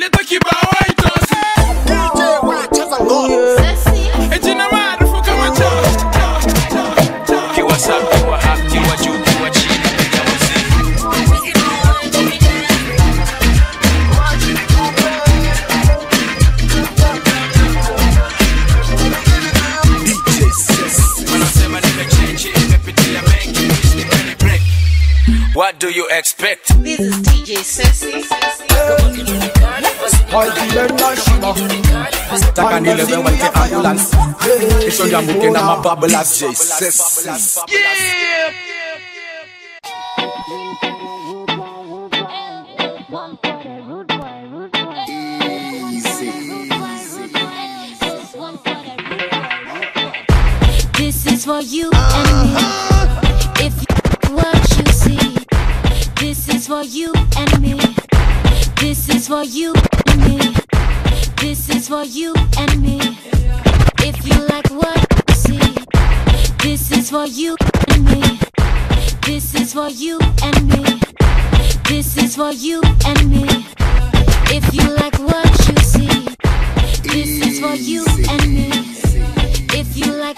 leta kibao itosi. DJ wacheza ngoma. Ejina maarufu kama kiwa safi, kiwa haki, kiwa juu, kiwa chini. What do you expect? This is DJ Sexy. Taka nileve wante ambulance. Isho ya muke na mababulas. Yeah. This is for you and me. If you what you see, this is for you and me. This is for you and me. This is for you and me. If you like what you see, this is for you and me. This is for you and me. This is for you and me. If you like what you see, this is for you and me. If you like.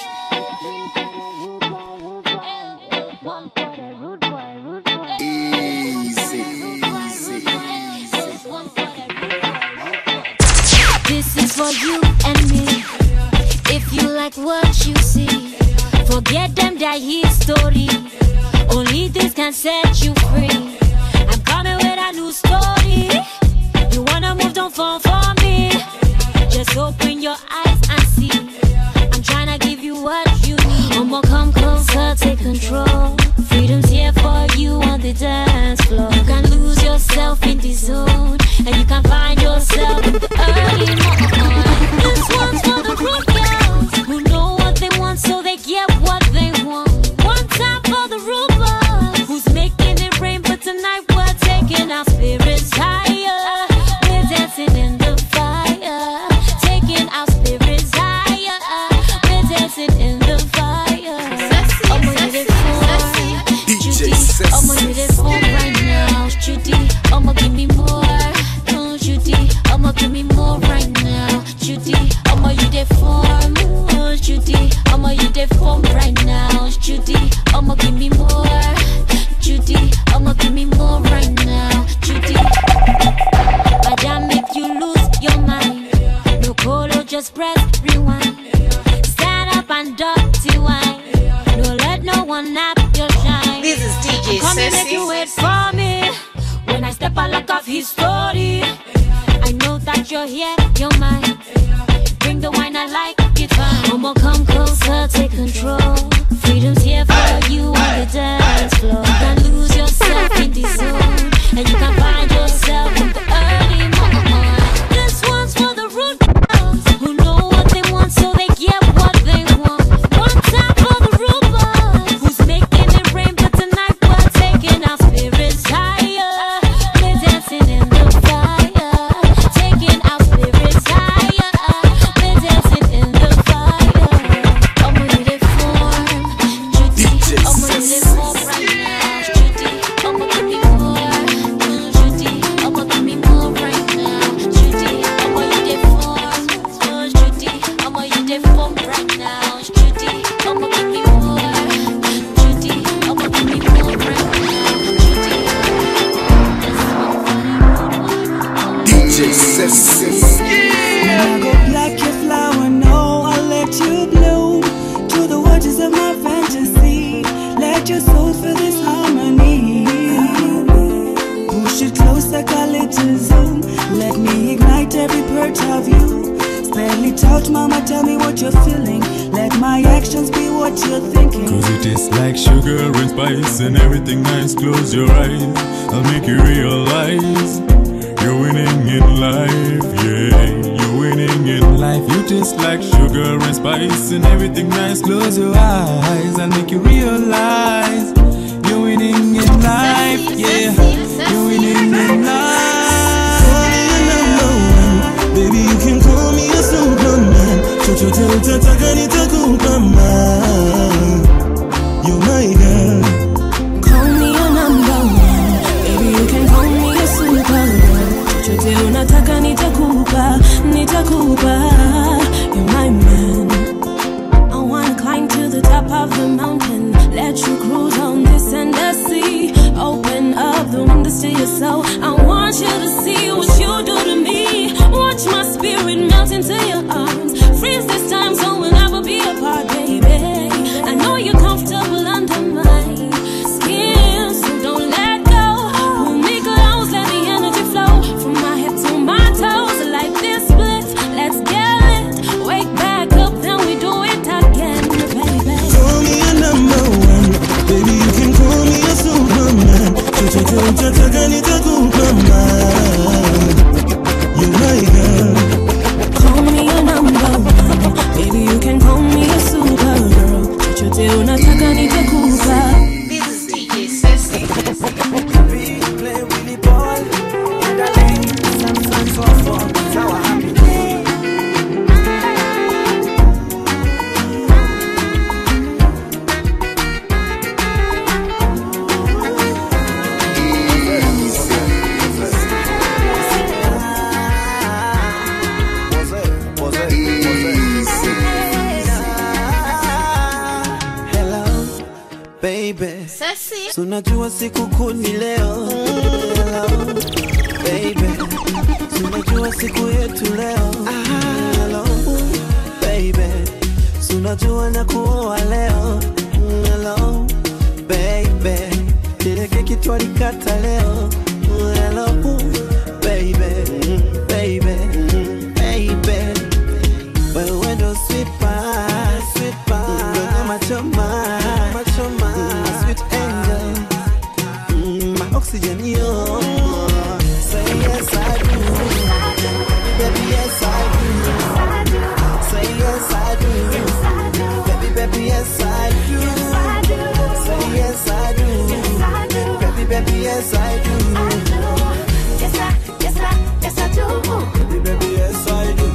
This is for you and me. If you like what you see, forget them that history. Only this can set you free. I'm coming with a new story. You wanna move, don't fall for me. Just open your eyes and see. I'm trying to give you what you need. I'ma come closer, take control. Freedom's here for you on the dance floor. You can lose yourself in the zone, and you can find yourself in the early morning. This one's for the rude girls who know what they want, so they get what they want. One time for the rude boys who's making it rain, but tonight we're taking our spirits higher. We're dancing in the fire, taking our spirits higher. We're dancing in the fire. I'ma hit it for Judy. I'ma hit it for right now, Judy. I'ma give me more, Judy. I'ma give me more right now, Judy. I'ma hit it for Judy. I'ma hit it for right now, Judy. I'ma give me more, Judy. I'ma give me more right now, Judy. Madam, make you lose your mind. No colo, just press rewind. Stand up and dirty wine. No let no one nap your shine. This is DJ Come and make Sexy. you wait for me. When I step out like off history, I know that you're here, you're mine. Bring the wine, I like it fine. I'ma come closer, take control. Freedom's here for you on the dance floor. You can lose yourself in the zone, and you can find yourself in the early morning. This one's for the rude girls who know what they want, so they get what they want. One time for the rude boys who's making it rain, but tonight we're taking our spirits higher. We're dancing in the fire, taking our spirits higher. We're dancing in the fire. I'ma hit it for Judy. I'ma hit it for right now, Judy. I'ma give me more, Judy. I'ma give me more right now, Judy. I'ma hit it for Judy. I'ma hit it for right now, Judy. I'ma give me more, Judy. I'ma give me more right now, Judy. DJ Sexy. I go like your flower, no, I'll let you bloom to the waters of my fantasy. Let your soul feel this harmony. Push it close like a little zoom. Let me ignite every part of you. Spell it out, mama, tell me what you're feeling. Let my actions be what you're thinking. Cause it tastes like sugar and spice and everything nice. Close your eyes, I'll make you realize you're winning in life, yeah. You're winning in life. You taste like sugar and spice and everything nice. Close your eyes, I'll make you realize you're winning in life, yeah. You're winning in life. Call me a number one, baby, you can call me a superman. You're my girl. Call me a number one, baby, you can call me a superman. Unataka nita Cooper, you're my man. I wanna climb to the top of the mountain, let you cruise on this endless sea. Open up the windows to your soul. I want you to see what you do to me. Watch my spirit melt into your arms. Freeze this time so we'll never be apart, baby. I know you're comfortable under my skin, so don't let go. Pull me close, let the energy flow from my head to my toes. Like this split, let's get it. Wake back up, then we do it again, baby. Call me a number one, baby, you can call me a superman. You're my girl. Call me a number one, baby, you can call me a supergirl. Chochote unataka nitakupa. This is DJ Sassy. We play Willy Ball, and I like some songs for fun. It's our happy day. Baby, Sassy. tunajua siku kuu ni leo. Hello, baby, tunajua siku yetu leo. Hello, baby, tunajua na kuoa leo. Hello, baby, ile keki twalikata leo. Hello, baby, baby, baby, wewe ndo sweet pie, sweet pie, machoma. Sweet angel, my oxygen, yo. Say yes I do, baby yes I do. Say yes I do, baby yes I do. Say yes I do, baby yes I do. Yes I do. Baby yes I do.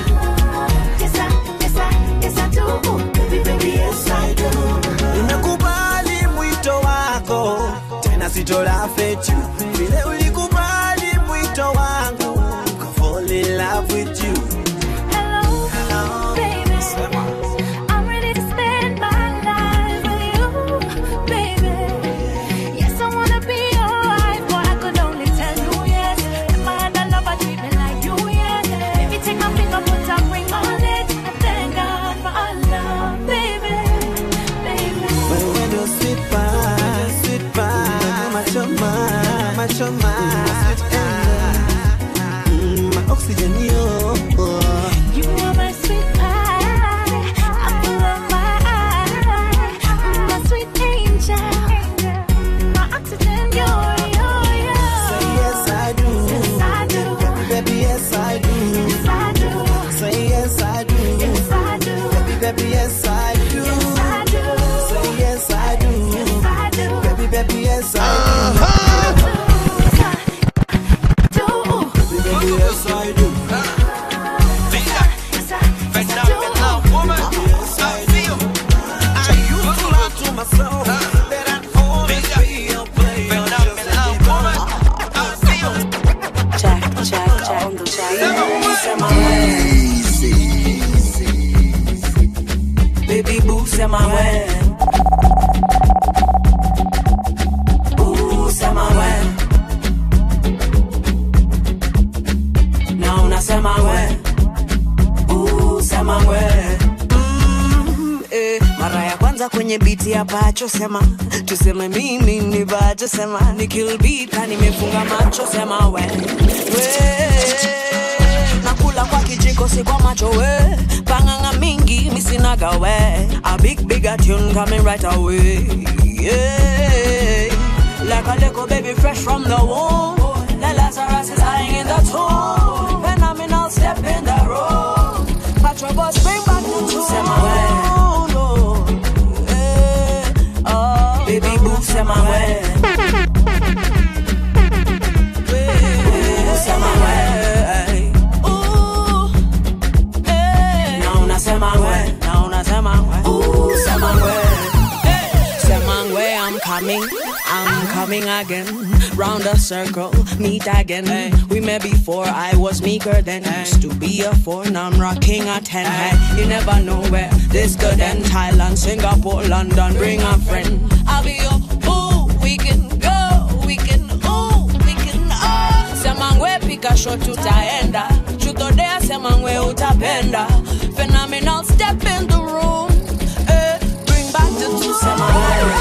Yes I do. Baby yes I do. Nimekubali mwito wako, tena sitola fetu. Vile ulikubali mwito wangu, I fall in love with you. Hello, baby. I'm ready to spend my life with you, baby. Yes, I wanna be your wife, but I could only tell you yes. If I had a lover, treat me like you, yes. Baby, take my finger, put a ring on it. I thank God for our love, baby. But when you're sweet pie, machoma, sweet angel, my oxygen, yo. You are my sweet pie, apple of my eye, my sweet angel, my oxygen, you're. Say yes I do, Yes I do, baby yes I do. yes I do, Say yes I do, yes I do, baby yes I do. yes I do, Say yes I do, yes I do, baby yes I do. Baby yes I do. Myself, that I'd always be your player. Jack on the track. Baby boo, say my way. Ooh, say my way. Now, say my way. Ooh, say my way. Mara ya kwanza kwenye biti hapa chosema, tuseme mimi ni bacho sema, nikill beat ka nimefunga macho sema we. Nakula kwa kijiko si kwa macho we, panganga mingi misinaga we. A big tune coming right away. Yeah. Like a little baby fresh from the womb. The Lazarus is lying in the tomb. Phenomenal step in the road. Patrol bus bring back the tune. Sema we. Baby boo, say my way. Ooh, say my way. Ooh, hey. Now say my way. Now say my way. Ooh, say my way. Say my way, I'm coming again. round a circle, meet again. We met before, I was meeker then. Used to be a 4, now I'm rocking a 10. You never know where this could end. Thailand, Singapore, London, bring a friend. I'll be your ooh, we can go, we can ooh, we can Semangwe pika shot tutaenda, chutodea semangwe utapenda. Phenomenal, step in the room, bring back the two semangwe.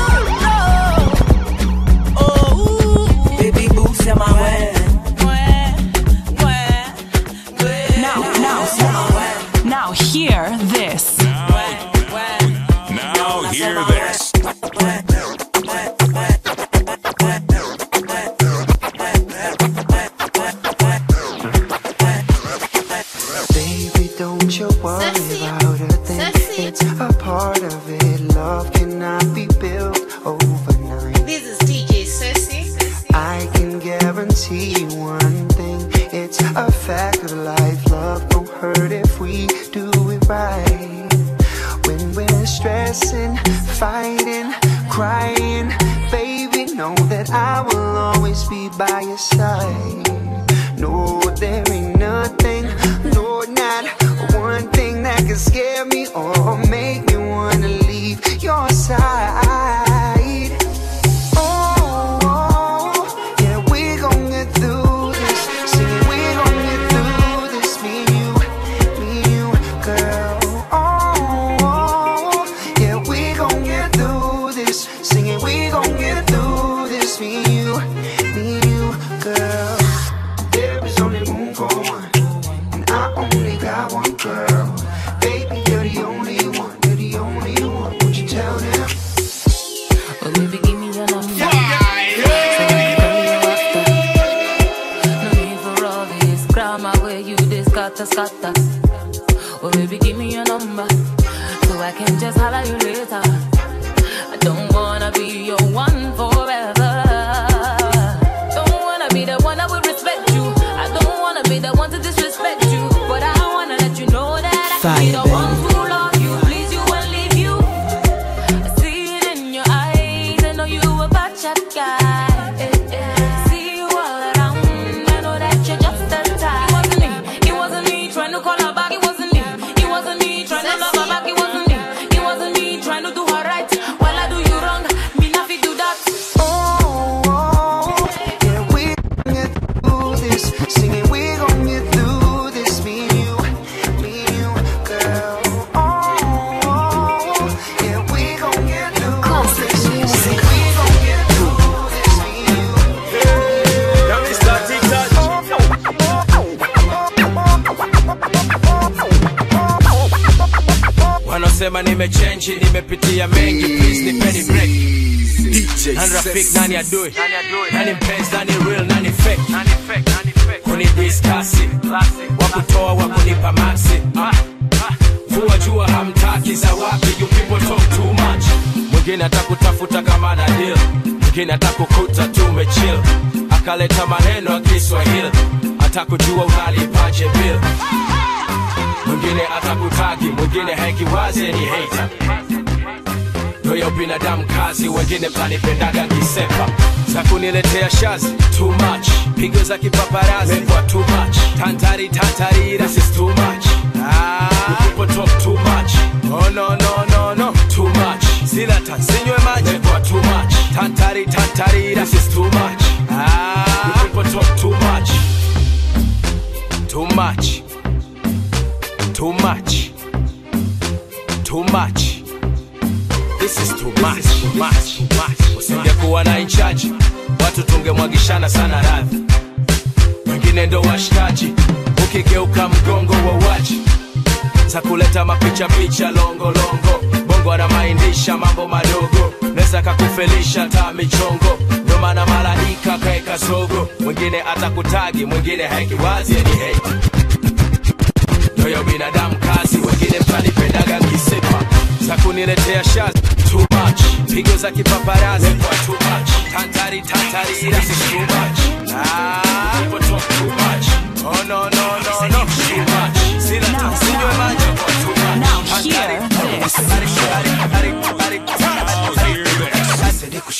Baby boo semangwe. Now hear this. Now hear this. Baby, don't you worry about a thing. It's a part of it. Love cannot be built overnight. This is DJ Sassy. I can guarantee one thing. It's a fact of life. Love don't hurt if we do it right. When we're stressing, fighting, crying, baby, know that I will always be by your side. No, there ain't nothing, no, not one thing that can scare me or make me wanna leave your side. Oh, yeah, we gon' get through this. Singing, we gon' get through this. Me and you, girl. Oh, yeah, we gon' get through this. Singing, we gon' get through this. Me and you, girl. There is only room for one, and I only got one girl. Baby, you're the only one, you're the only one. Would you tell them? Oh, baby, give me your number. No need for all this grammar where you this scatter. Oh, baby, give me your number so I can just holler you later. I don't wanna be your one forever. Don't wanna be the one that would respect you. I don't wanna be the one to disrespect you. But I wanna let you know that I can be the one who love you, please you and leave you. I see it in your eyes, I know you a bad chat guy. See you all around, I know that you're just the type. It wasn't me trying to call her back, it wasn't me. It wasn't me trying to love her back, it wasn't me. It wasn't me trying to do her right. While I do you wrong, me not fi do that. Oh, yeah, we gon' get through this. Singing, we gon' get through this. Me and you, girl. Oh, yeah, we gon' get through this. Singing, we gon' get through this. Me and you. Now me start TikTok. Wanasema nimechange, nimepitia mengi, please nipeni break. Nani rafiki, nani adui, nani mpenzi, nani real, nani fake. Kunidiscuss, wakutoa, wakunipa maxi. Vua jua hamtaki za wapi, you people talk too much. Mwingine atakutafuta kama na deal, mwingine atakukuta tumechill. Akaleta maneno ya Kiswahili, atakujua unalipaje bill. Mwingine atakutagi, mwingine haikiwazi ni hater. Ndio binadamu kazi, wengine mtanipendaga kisepa. Za kuniletea shazi, too much. Pigo za kipaparazi, kwa too much. Tantari, this is too much. People talk too much. Oh no, too much. Sila tansinywe maji, kwa too much. Tantari, this is too much. People talk too much. Too much. Too much. Too much. This is too much. Usingekuwa na inchaji, watu tungemwagishana sana radhi. Wengine ndo washikaji, ukigeuka mgongo wa waji. Za kuleta mapicha longo. Bongo anamaindisha mambo madogo, neza kakufelisha taa michongo. Ndo maana malaika kaeka sogo. Mwingine atakutagi, mwingine haikiwazi ni hate. Ndio binadamu kazi, wengine mtanipendaga kisepa. Za kuniletea shazi, too much. Pigo za kipaparazi, kwa too much. Tantari, this is too much. People talk too much. Oh no, too much. Sila tansinywe maji, kwa too much. Now hear this. Kushare number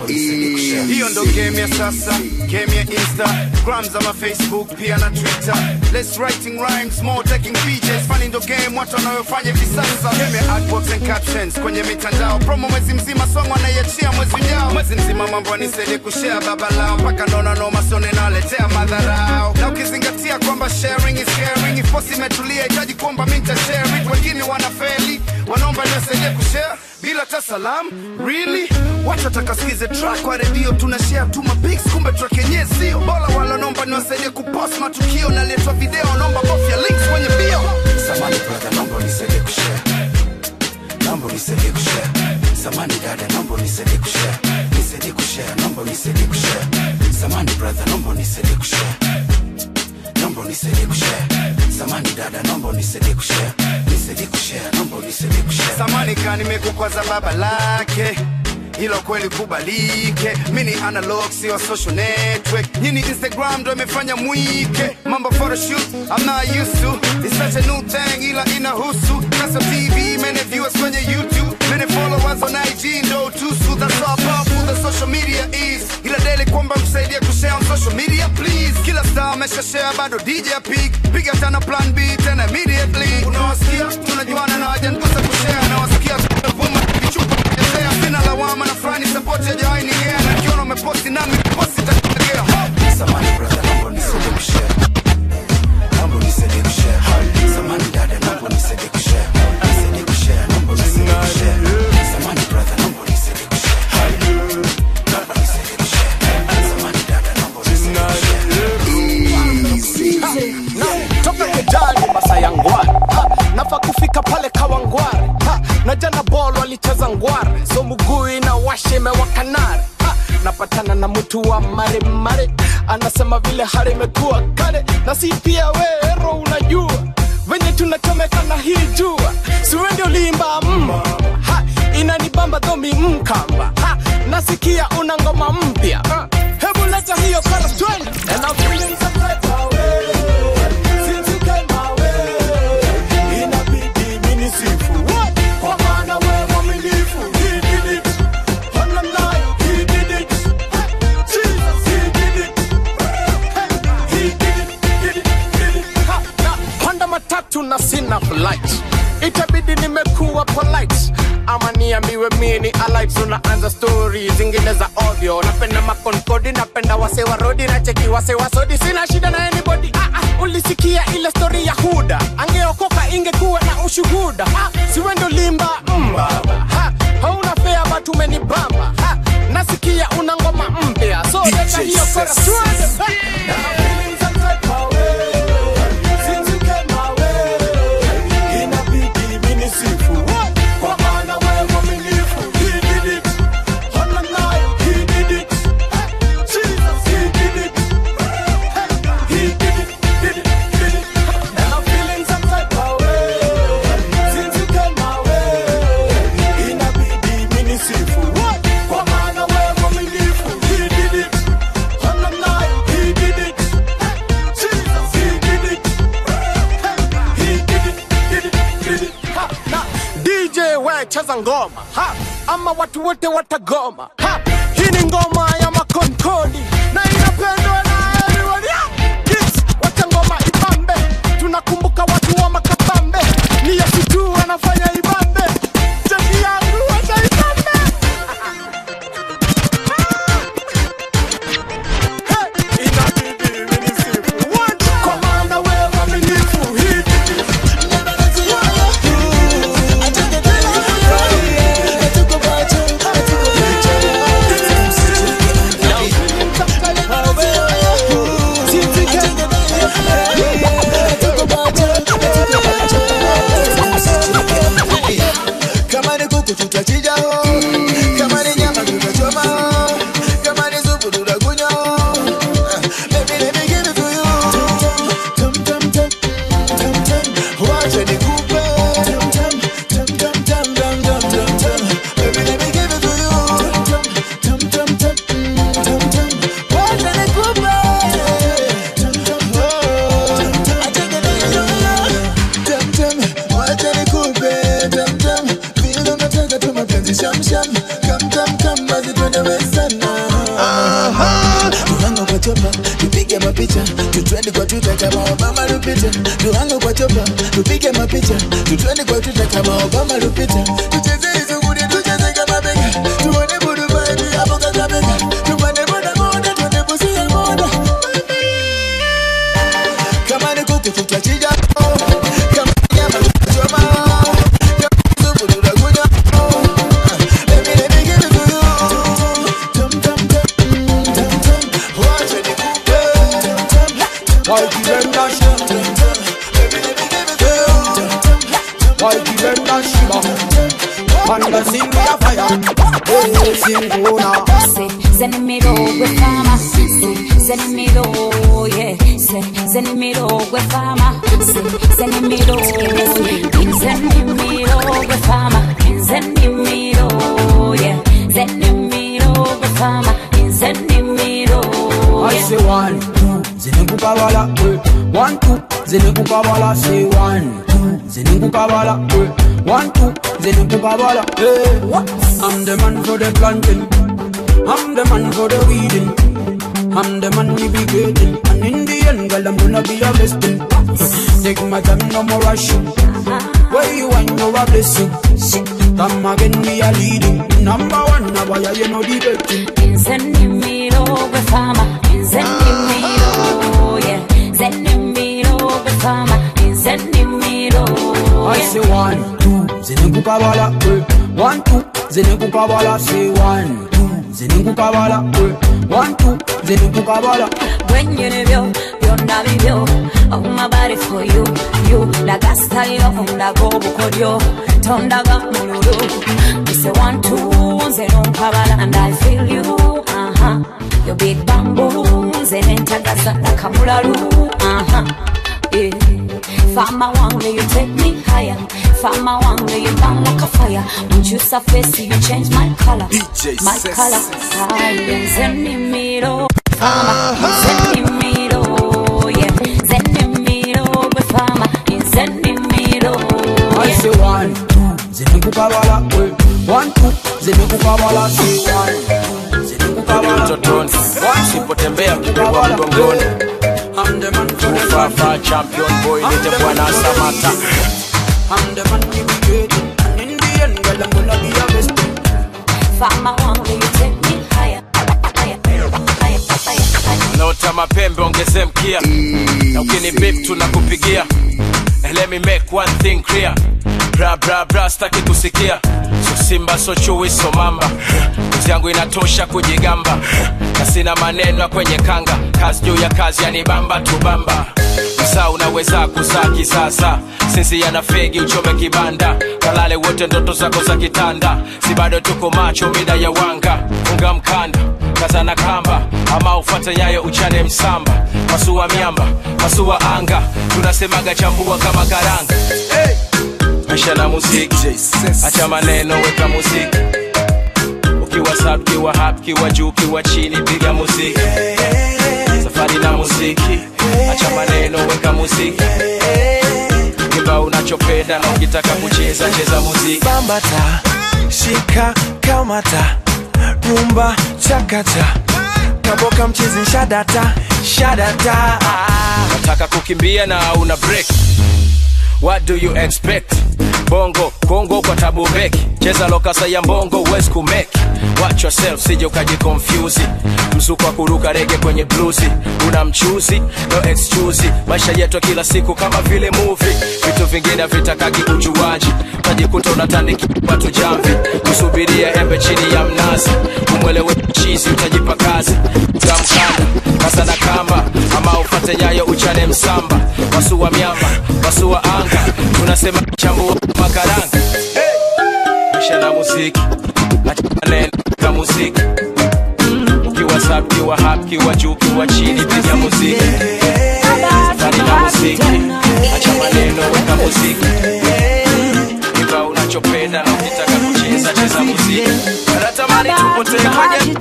Hiyo ndo game ya sasa, game ya Instagram ama Facebook pia na Twitter. Less writing rhymes, more taking pictures. Funny ndo game watu wanayofanya hivi sasa. Game ya adwords and captions kwenye mitandao. Promo mwezi mzima, song wanaiachia mwezi ujao. Mwezi mzima mambo nisaidie kushare baba lao. Paka naona noma sone naletea madharao. Na ukizingatia kwamba sharing is caring. If posi imetulia itaji kuomba mimi nita share it. Wengine wanafeli, wanaomba nisaidie kushare bila ta salam. Really? Watu watakasikize track kwa radio, tunashare tu mapics, kumbe track yenyewe sio. Bola wala nomba niwasaidie kupost matukio, naletwa video, nomba bofya links kwenye bio. Samani brother, nomba nisaidie kushare. Nomba nisaidie kushare. Samani dada, nomba nisaidie kushare. Nisaidie kushare, nomba nisaidie kushare. Samani brother, nomba nisaidie kushare. Nomba nisaidie kushare. Samani dada, nomba nisaidie kushare. Nisaidie kushare, nomba nisaidie kushare. Samani kani nimekukwaza baba lake, hilo kweli kubalike. Mini analog sio social network. Nyini Instagram ndo imefanya mwike. Mambo photoshoot, I'm not used to. It's such a new thing ila inahusu. Kaso TV, many viewers kwenye YouTube. Many followers on IG ndo tusu. That's how powerful the social media is. Ila daily kwamba msaidia kushare on social media please. Kila star amesha share bado DJ peak. Piga tana plan B tena immediately. Unawasikia? Tunajuana na waja nikusa kushare. Nawasikia tunavuma kichupa. Sina lawama na frani support ya jawai nigea. Na kiona umeposti nami posti takulegea. Samani brother, nambo nisaidie kushare. Nambo nisaidie kushare. Samani dada, nambo nisaidie kushare. Nisaidie kushare, nambo nisaidie kushare. Samani brother, nambo nisaidie kushare. Nambo nisaidie kushare. Samani dada, nambo nisaidie kushare. Toka kejani Masai Ngware, nafa kufika pale Kawangware. Na jana ball walicheza ngware, so mugui na washe mewakanare. Napatana na mtu wa mare mare, anasema vile hali imekuwa kale. Na si pia wewe unajua venye tunachomeka na hii jua. Siwe ndio limba inanibamba dhomi mkamba. Nasikia una ngoma mpya, hebu leta hiyo chorus twende. And I'm feeling some type of way since you came my way. Inabidi mini sifu kwa maana wewe mwaminifu. He did it, on the line, he did it. Jesus, he did it. He did it, did it, did it. Panda matatu na sina flight, itabidi nimekuwa polite. Ama niambiwe mini alive, tunaanza story zingine za audio. Napenda makonkodi, napenda wase wa rodi, na cheki wase wa sodi. Sina shida na anybody. Ulisikia ile story ya Huda, angeokoka ingekuwa na ushuhuda. Siwe ndo limba hauna fea but umenibamba. Nasikia una ngoma mpya, so leta hiyo chorus twende. Cheza ngoma ama watu wote watagoma. Hii ni ngoma ya makonkodi na inapendwa na everyone. Yes, wacha ngoma ibambe. Tunakumbuka watu wa Makabambe, ni Yesu tu anafanya ibambe. Jadi yangu wacha ibambe. Inabidi mini sifu kwa maana wewe mwaminifu. He did it. Lupita, tuango kwa chopa, tupige mapicha, tutwende kwa Twitter kama Obama Lupita. Tucheze hizo gudi, tucheze kama bega, tuone budu vibe hapo kaka bega, tupande boda boda, tuende pusi ya boda. Kama ni kuku tutachinja, kama nyama tutachoma, kama supu tutakunywa. Baby let me give it to you. Tum tum tum tum tum, watch it nikupe. Why give them that shit? Baby let me give it to you. Why give them that shit? And the sing me a fire. Hey, sing go now. Send me with farmer. Send me yeah. Send me with farmer. Send me with farmer. Send me yeah. Send me with farmer. Send me I say 1, 2, zinukukawala. 1, 2, zinukukawala. Say 1, 2, zinukukawala. 1, 2, zinukukawala. I'm the man for the planting. I'm the man for the weeding. I'm the man we be getting. And in the end, girl, I'm gonna be a blessing. Take my time, no more rushing. Where you want, you're a blessing. Come again, we are leading. Number 1, now why you know the betting. Send me over farmer. Send me yeah. Send me over farmer. Send me I say 1, 2, zinukukawala. 1, 2, zinukukawala. Say 1, 2, zinukukawala. 1, 2, zinukukawala. When you live yo, you're not yo. Oh my body for you, like a style of the go bukodio. Tonda ga mululu. We say 1, 2, zinukukawala, and I feel you. Your big bamboo, zinentagaza like a mulalu. Yeah. Farmer one way you take me higher. Farmer one way you burn like a fire. When you surface you change my color. My color. Send me farmer. Send me yeah. Send me with farmer. Send me I say 1, 2, zinukukawala. 1, 2, zinukukawala. Say 1, 2, zinukukawala. Usipotembea kubebwa mgongoni. I'm the man for the Fafa champion boy, nite Bwana Samata. I'm the man we be getting. And in the end, girl, I'm gonna be a blessing. farmer one way you take me higher. Naota mapembe ongeze mkia. Na ukini beep tunakupigia. Let me make one thing clear. Bra bra bra staki kusikia. So simba so chui so mamba. Kazi yangu inatosha kujigamba. Na sina maneno kwenye kanga. Kazi juu ya kazi yanibamba tubamba. Msa unaweza kuzaa kisasa. Sisi yana fegi uchome kibanda. Kalale wote ndoto zako za kitanda. Si bado tuko macho mida ya wanga. Funga mkanda, kaza na kamba. Ama ufate nyayo uchane msamba. Masua miamba, masua anga. Tunasemaga chambua kama karanga. Hey! Maisha na muziki, acha maneno weka muziki. Ukiwa sub, kiwa hap, kiwa juu, kiwa chini, piga muziki. Safari na muziki, acha maneno weka muziki. Kiba unachopenda na ukitaka kucheza, cheza muziki. Bambata, shika, kamata, rumba, chakata. Kaboka mchizi shadata, shadata. Nataka kukimbia na una break. What do you expect? Bongo, Kongo kwa tabu beki. Cheza lokasa ya mbongo, uwezi kumeki. Watch yourself, sije ukaji confuse. Mzuko wa kuruka rege kwenye bluesi. Una mchuzi, no excuse. Maisha yetu kila siku kama vile movie. Vitu vingine vitakagi ujuaji. Tajikuta unatandiki watu jamvi. Kusubiria embe chini ya mnazi. Umwelewe chizi utajipa kazi. Utamkanda, kasa na kamba. Ama ufate nyayo uchane msamba. Masua miamba, masua anga. Tunasema chambua makaranga. Hey! Maisha na muziki, acha maneno ka muziki. Ukiwa sub, kiwa hap, kiwa juu, kiwa chini, piga muziki. Safari na muziki, acha maneno weka muziki. Kiba unachopenda na ukitaka kucheza, cheza muziki. Natamani tupotee kwenye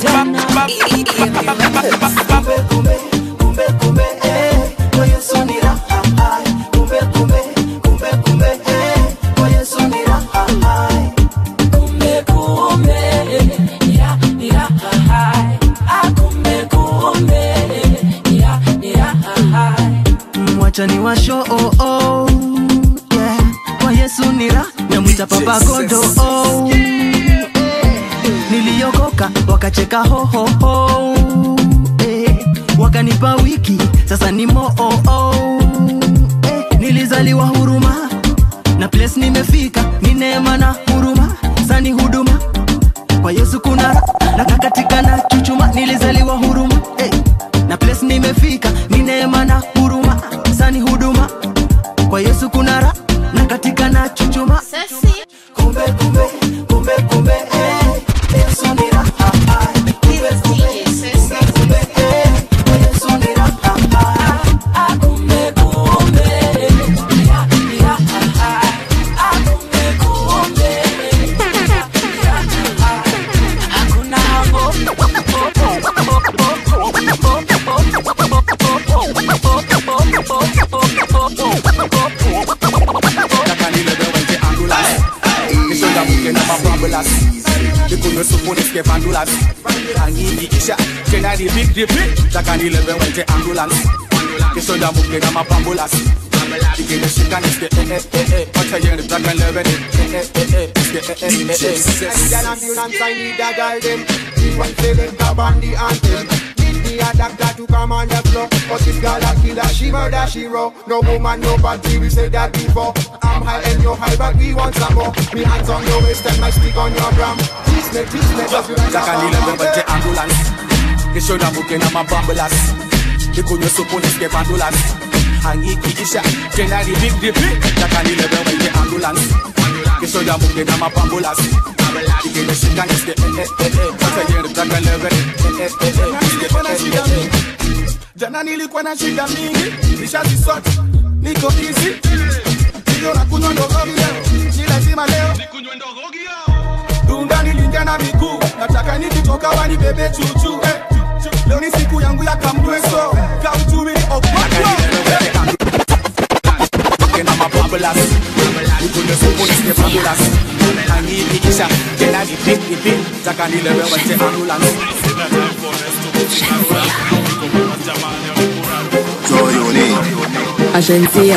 Wacha ni show yeah. Kwa Yesu nira namwita Papa Godo niliokoka wakacheka ho wakanipa wiki sasa ni nilizaliwa huruma na place nimefika ni neema na huruma sani huduma kwa Yesu kuna na kakatika na chuchuma nilizaliwa huruma na place nimefika ni neema na huruma sani huduma kwa Yesu kuna na katika na chuchuma kumbe Yesu ni raha Because supposed to ambulance. And he isha, can I big dip? Takani level went to ambulance. Kiso da muke na mapambulas. Dike the shika neske Ocha yen the black and level Girl ambulance I need a girl them. One feeling the bandy anthem. Need a doctor to come on the floor. But this girl a killer, she murder, she raw. No woman, no body, we said that before. I'm high and you're high, but we want some more. Me hands on your waist and my stick on your drum. Teach me, just you like Takani level went to ambulance. Kiso da muke na mapambulas. Because supposed to ambulance. And he isha, can I big dip? Takani level went to ambulance. Kiso da muke na mapambulas. Dike the shika neske Ocha yen the black and level Jana nilikuwa na shida mingi, nishazisort, niko easy. Ndio nakunywa ndogogi leo, ni lazima leo Dunda nilingia na miguu, nataka nikitoka wani bebe chuchu Leo ni siku yangu ya kamdweso, kauchumi ni okwato Kena mababulas, nikunywa supu nisike fabulas Angi ikisha, kena ni big, taka nilewe wate ambulance Agencia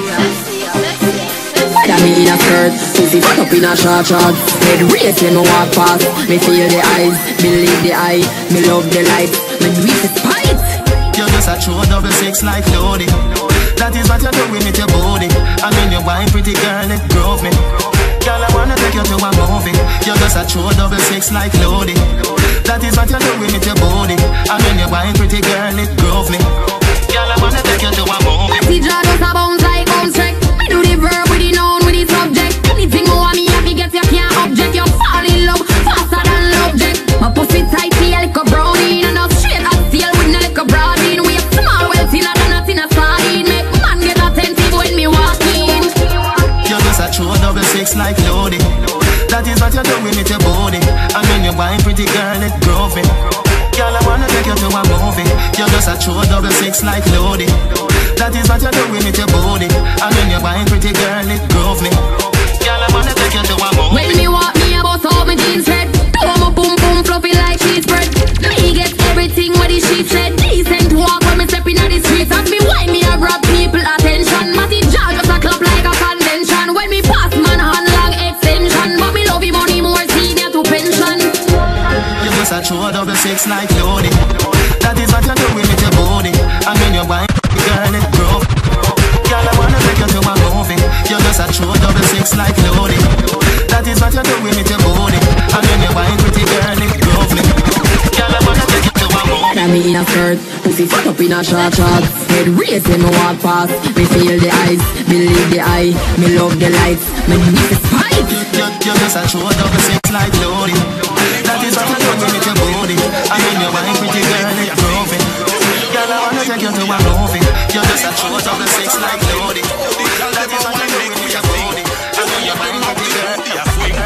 Got me in a skirt, pussy fuck up in a short shorts. Head race when me walk past. Me feel the eyes, believe the eye. Me love the light, me do it despite. You're just a true 6 like Lodi. That is what you're doing with your body. I mean you're wine pretty girl, it drove me. Girl, I wanna take you to a movie. You're just a true 6 like Lodi. That is what you're doing with your body. I mean you're wine pretty girl, it drove me. Girl, I wanna take you to a movie. See John does a bounce like bounce check. Me do the verb with the noun with the subject. Anything more me have to get you can't object. You fall in love faster than love jet. My pussy tight feel like a brownie. And a straight up steel with no like a broadbean. We a small well thinner than a thinner sardine. Make man get attentive when me walk in. You're just a true 6 like Lodi. That is what you're doing with your body. I mean you're wine pretty girl, it drove me. Girl, I wanna take you to a movie. You're just a true 6 like Lodi. That is what you're doing with your body. I mean you're wine pretty girl, it drove me. Girl, I wanna take you to a movie. When me walk me about all my jeans red. Do my boom boom fluffy like cheese bread. Me get everything what the sheep said. Decent walk when me stepping on the streets. And me wine me a grab people attention. Matty jaw just a clap like a convention. When me pass man hand long extension. But me love him money more senior to pension. You're just a true 6 like Lodi. That is what you're doing with your body. I mean you're wine girl, it drove. Girl, I wanna take you to a movie. You're just a true 6 like Lodi. That is what you're doing with your body. I mean you're wine pretty girl, it drove me. Girl, I wanna take you to a movie. Got me in a skirt, pussy fuck up in a short shorts. Head race when me walk past. Me feel the eyes, believe the eye. Me love the lights, me do it despite. You're just a true 6 like Lodi. That is what you're doing with your body. I mean you're wine pretty girl, it drove me. Girl, I wanna take you to a movie. You're just a true 6 like Lodi. That is what you're doing with your body. I mean you're wine pretty girl, it drove me.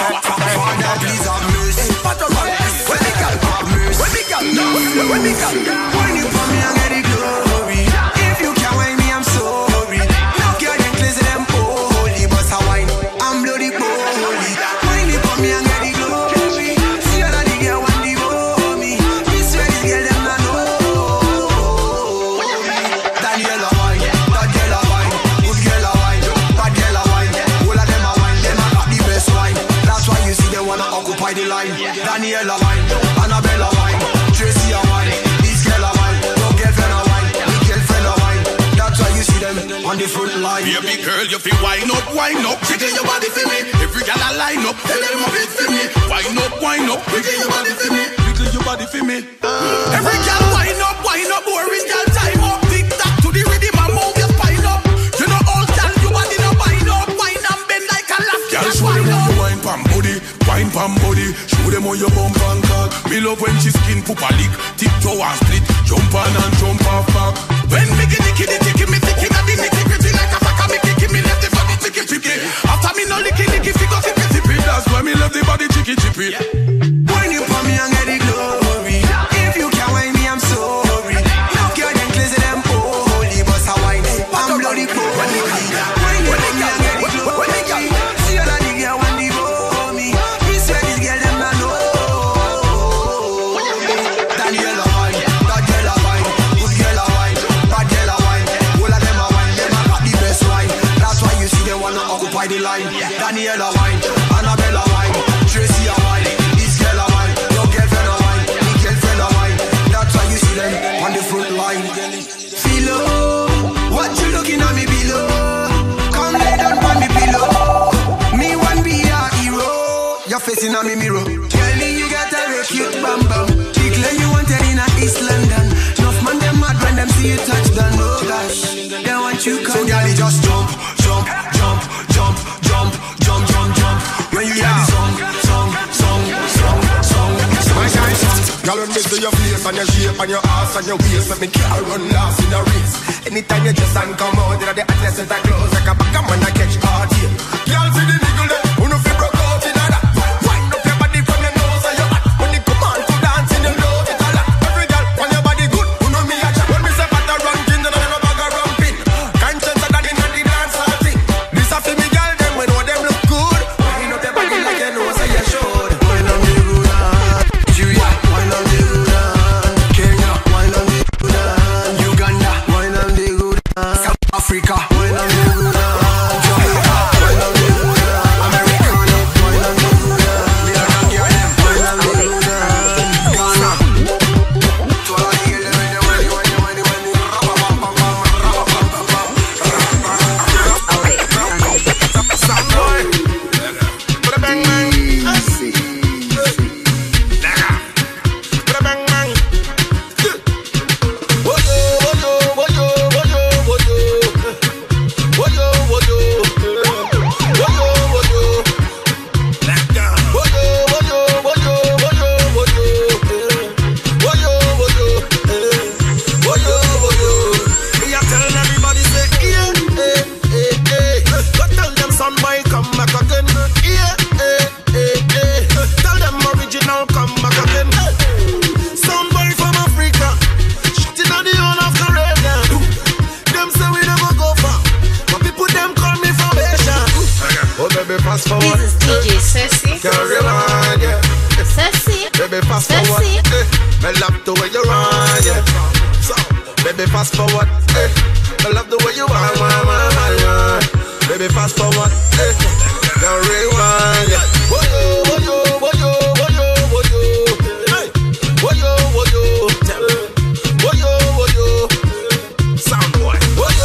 Please have mercy. When me got mercy. When me got when you for me I get the glory. If you can't wine me I'm sorry. No girl them crazy them holy, but I wine I'm bloody holy. Wine me for me I get the glory. See all of the girl want the me. This way the girl them not know. That yellow wine, that yellow wine. Daniela wine, Annabella wine, Tracy a wine, this girl a wine, your girlfriend a wine, your girlfriend a wine. That's why you see them on the front line. Baby girl, you feel wine up, jiggle your body for me. Every girl a line up, tell them a bit for me. Wine up, jiggle your body for me. Wiggle your body for me. Every girl wine up, boring girl time up. Tick tock to the rhythm and move your spine up. You know all girl, your body no wine up, wine and bend like a laugh. Girl, show them how you wine pam body, show them how you bump and cock. Me love when she skin poop a lick, tiptoe and split, jump on and jump off back. When me get the kitty ticky, me thinking of the nitty gritty like a fucker. Me kicking me left the body ticky ticky. After me no licky figure tippy tippy. That's why me left the body ticky tippy. Wine you for me and get the glory. If you can't wine me, I'm sorry. No girl them crazy, them holy, but I wine, I'm bloody cold. Wine you for me and get the glory. See all of the girl when they roll me. This way this girl them not know. Daniela wine, that girl a wine, good girl a wine, bad girl a wine. All of them a wine, them a got the best wine. That's why you see them wanna occupy the line. Daniela wine, Annabella wine, Tracy a wine, this girl a wine, your girlfriend a wine, me girlfriend a wine. That's why you see them on the front line. Philo, what you looking at me below? Come lay down on me pillow. Me want be a hero. You're facing on me mirror. Tell me you got a real cute bam bam. Declare you wanted in a East London. Enough man them mad when them see you touch down. Oh gosh, they want you come. So girl, you just jump. When you hear the song. Girl, when me see your face and your shape and your ass and your waist, let me can't run last in a race. Anytime you just and come out, you know the address is close like a back and man I catch hard here. Girl, see the niggle there, who no feel broke out in that. Wind up your body from your nose and your back. When you come on to dance in your love, it's a lot. Every girl, when your body good, who know me a chat. When me say butter ranking, then I know bag of ramping. Conscience of that in the dance hall thing. This a for me girl, them when all them look good. Wind up your body like you know, so you should. Wind up me good, Nigeria, wind up me good, Kenya, wind up me good, Uganda, wind up me good, South Africa, wind up me good, Jamaica, wind up me good, America, wind up me good, Nigeria, wind up me good, Ghana. To all the girls, Soundboy, put a bang bang. Put a bang bang. Me a tell everybody say yeah, go tell them son boy come back again. Yeah, tell them original come back again. Son boy from Africa, shitting on the whole of Caribbean. Them say we never go far, but people them call me from Asia. Oh baby, fast forward. This is DJ Sassy. Carry on, yeah. Sassy. Baby, fast forward. I love the way you run, yeah. So, baby, fast forward. I love the way you run. Baby, fast forward. Now rewind, yeah. Soundboy.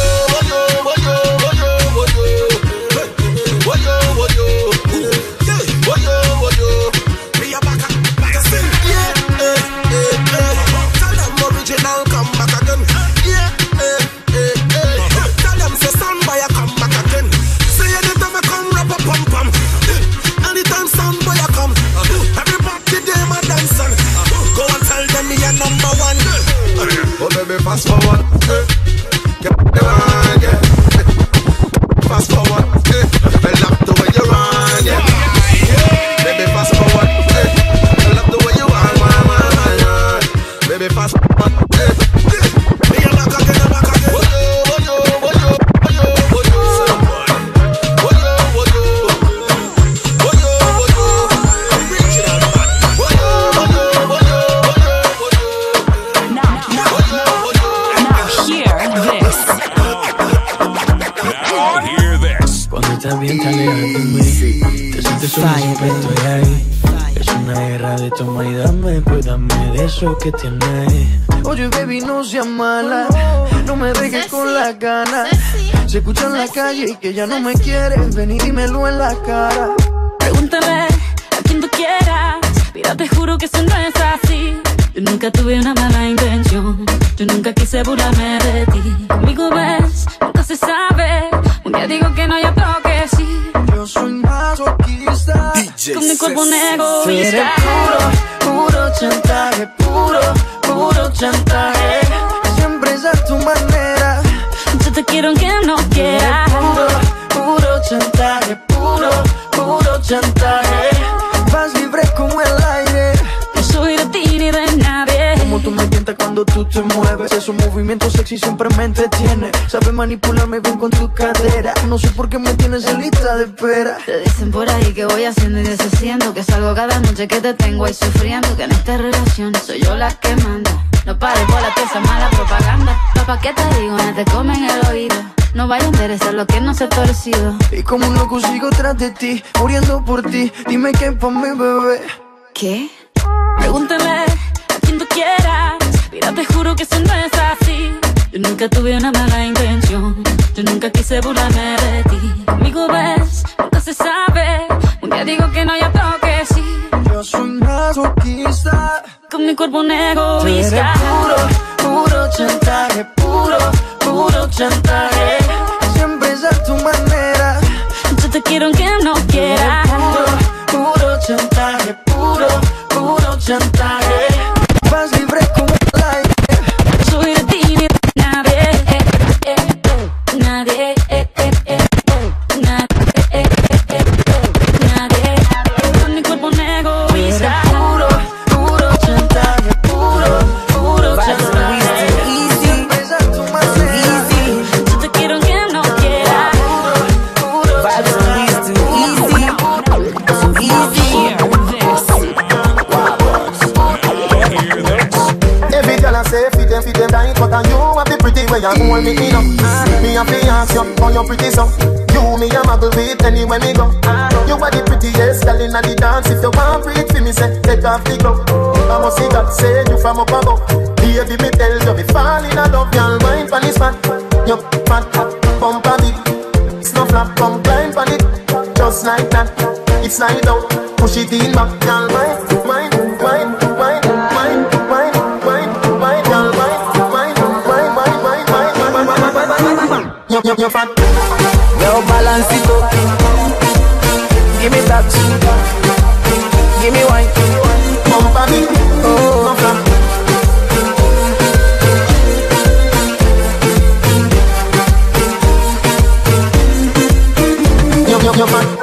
Tell them original come back again. Tell them say soundboy come back again. Say anytime I come rap a pum pum. Anytime soundboy come, everybody they my dancing. Go and tell them me a number one. Oh baby, fast forward. Yeah. Fast forward. I love the way you run. Yeah. Baby, fast forward. I love the way you run. Baby, fast forward. Me a back again, I'm back again. Cuando estás bien caliente, te sientes solo, siempre estoy ahí. Una guerra de toma y dame, pues dame de eso que tienes. Oye, baby, no seas mala, no me dejes con las ganas. Se escucha en la calle que ya no me quieres, ven y dímelo en la cara. Pregúntale a quien tú quieras, mira, te juro que eso no es así. Yo nunca tuve una mala intención, yo nunca quise burlarme de ti. Conmigo ves, nunca se sabe, un día digo que no, y otro que sí. Yo soy masoquista, con mi cuerpo un egoísta. Tú eres puro chantaje, puro chantaje. Siempre es a tu manera. Yo te quiero aunque no quieras. Puro chantaje, puro chantaje. Vas libre como el aire. No soy de ti ni de nadie. Como tú me tientas cuando tú te mueves. Esos movimientos sexy siempre me entretiene. Sabes manipularme bien con tu cadera. No sé por qué me tienes en lista de espera. Te dicen por ahí que voy haciendo y deshaciendo, que salgo cada noche que te tengo ahí sufriendo, que en esta relación soy yo la que manda. No pares por la esa mala propaganda. Papá, ¿qué te digo? No te comen el oído. No vaya a interesar lo que no se ha torcido. Y como un loco sigo tras de ti, muriendo por ti. Dime qué pa' mi bebé. ¿Qué? Pregúntale a quien tú quieras, mira, te juro que eso no es así. Yo nunca tuve una mala intención, yo nunca quise burlarme de ti. Conmigo ves, nunca se sabe, un día digo que no, y otro que sí. Yo soy masoquista, con mi cuerpo un egoísta. Tú eres puro chantaje, puro chantaje. Siempre es a tu manera. Yo te quiero aunque no quieras. Puro chantaje, puro chantaje. Vas libre como el aire. No soy de ti ni de nadie. Nadie. Nadie. Con mi cuerpo un egoísta. Puro chantaje, puro chantaje. Siempre es a tu manera. Yo te quiero aunque no quieras. Puro Every girl I say fit them tight, but you have the pretty way you hold me in up. Me a fi ask you, how you pretty so? You me a muggle with anywhere me go. You are the prettiest girl inna the dance. If you want free it for me, say take off the glove. I must see God send you from up above. Baby, me tell you me fall in love. Girl, wine pon this fat, you fat, bump a bit. It's no flap, come climb pon it, just like that. It's slide out, push it in back, girl, wine. You're fat. Yo, balance it up. Give me that. Give me wine. Bump a bit. Oh, you're fat.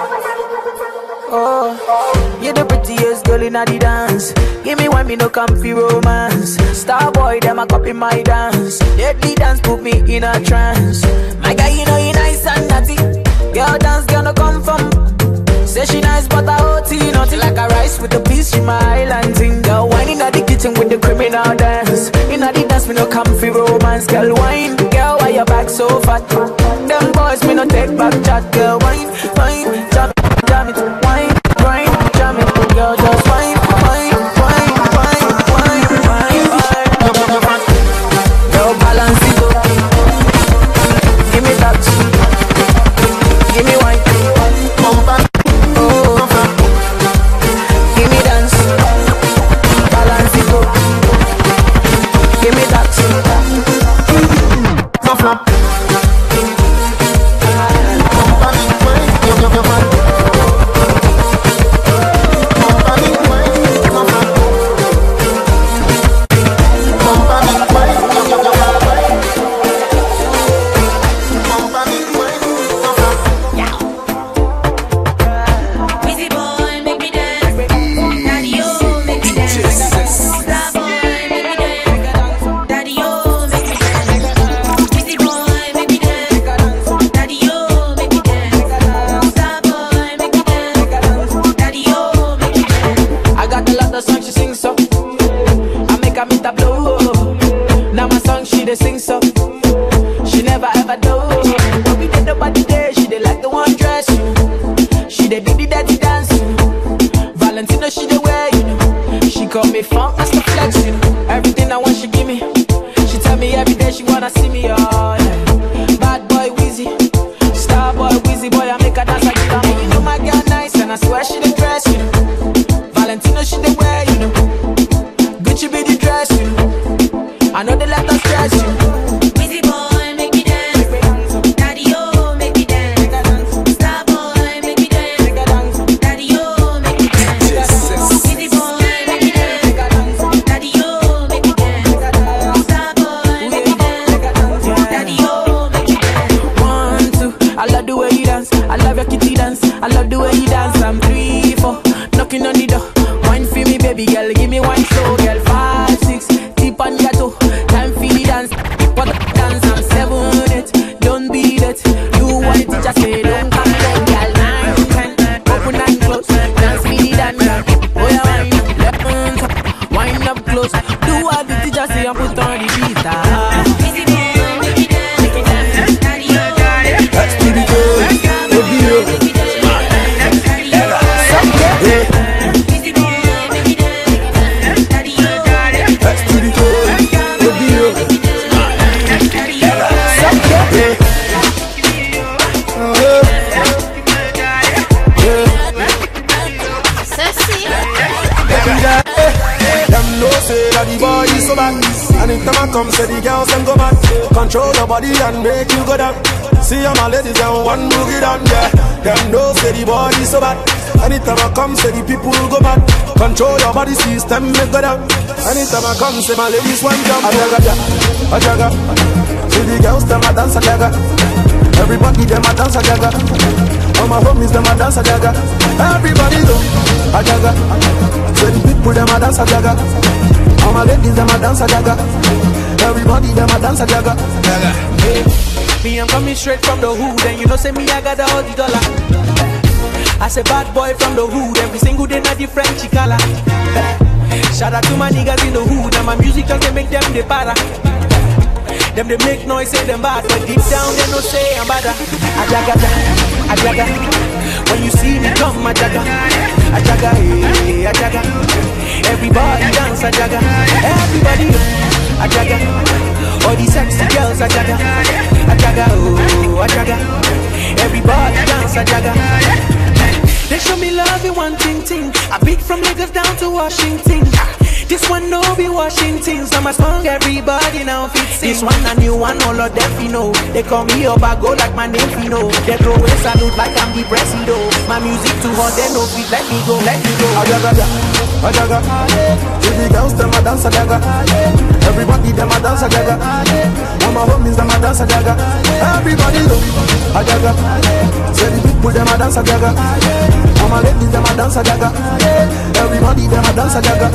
Oh, you're the prettiest girl in the dance. Give me one, me no comfy romance. Star boy, them a copy my dance. Deadly dance put me in a trance. My guy, you know you nice and naughty. Girl dance, girl no come from. Say she nice but I OT. Nothing like a rice with a piece, she my island thing. Girl wine in the kitchen with the criminal dance. In the dance, me no comfy romance. Girl wine, girl why your back so fat? Them boys me no take back chat. Girl wine, jam it, wine, jam it. Girl just wine. Girl balance it up. Give me that. Give me wine. Oh, give me dance. Balance it up. Give me that. No flap. call me funk, that's the flex, you know. Everything I want, she give me. She tell me every day she wanna see me, oh yeah. Bad boy Weezy, star boy Weezy, boy I make her dance, I give her. You know my girl nice, and I swear she the dress, you know. Valentino she the wear, you know. Gucci be the dress, you know. I know they let us stress you. Weezy boy, make me dance. Daddy, oh, make me dance. Star boy, make me dance. Daddy, oh, make me dance. Weezy boy, make me dance. Daddy, oh, make me dance. Star boy, make me dance. Daddy, oh, make me dance. 1, 2, I love the way you dance. I love your kitty dance. I love the way you dance. I'm 3, 4, knocking on the door. Wine for me, baby girl, give me wine slow, girl. 5, 6, tip on your toe. Time for the dance, but dance. I'm 7, 8, don't beat it. You want it, just say don't come late, girl. 9, 10, open and close. Dance for the dance, girl. Oh yeah, wine up, left top, wind up close. Do what the teacher say and put on the beat. Weezy boy, make me dance. Daddy, oh, That's pretty good. Make me dance. Them know say that the boy is so bad. Anytime I come, say the girls them go mad. Control your body and make you go down. See all my ladies and one boogie down, yeah. Them know say the boy is so bad. Anytime I come, say the people go mad. Control your body system, make go down. Anytime I come, say my ladies one jump. A jaga. See the girls them a dance a jaga. Everybody them a dance a jaga. All my homies them a dance a jaga. Everybody do a jaga. Say the people them a dance a jaga. All my ladies them a dance a jaga. Everybody them a dance a jaga. Hey, me I'm coming straight from the hood, and you know say me I got all the dollar. I say bad boy from the hood, every single day na different chicala. Shout out to my niggas in the hood, and my music just they make them the para. Them they make noise, say them bad, but deep down they no say I'm bad. I jaga. When you see me come, I jaga, hey, I jaga. Everybody dance, I jaga. Everybody, I jaga. All these sexy girls, I jaga, oh, I jaga. Everybody dance, I jaga. They show me love in one ting. I beat from Lagos down to Washington. This one no be Washington, so my song everybody now fits in. This one a new one, all of them you know. They call me Obago like my name Fino. They throw a salute like I'm the president. My music too hot, they no fit let me go. A jaga. See the girls them a dance a jaga. Everybody them a dance a jaga. All my homies them a dance a jaga. Everybody do a jaga. See the people them a dance a jaga. All my ladies them a dance a jaga. Everybody them a dance a jaga.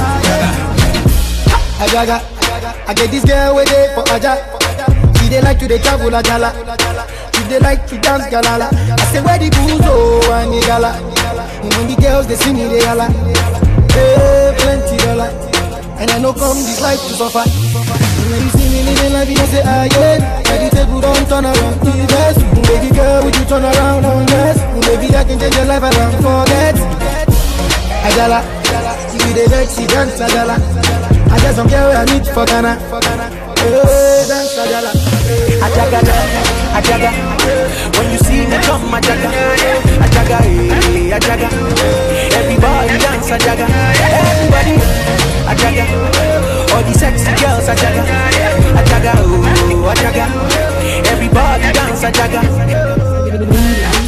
Ajaga, I get this girl with it for Aja. She they like to they travel Ajala. She they like to dance galala. I say where the booze oh and the gala. And when the girls they see me they holla. Hey, plenty dollar. And I know come this life to suffer. And when you see me living life you say ah yeah. I the table don't turn around to the best. Baby girl would you turn around on this? Maybe I can change your life around forget. Ajala, you the sexy dance Ajala. I just don't care where I meet for Ghana. Hey, dance Ajala. Ajaga. When you see me come, Ajaga, hey, Ajaga. Everybody dance, Ajaga. Everybody, Ajaga. All these sexy girls, Ajaga, oh, Ajaga. Everybody dance, Ajaga.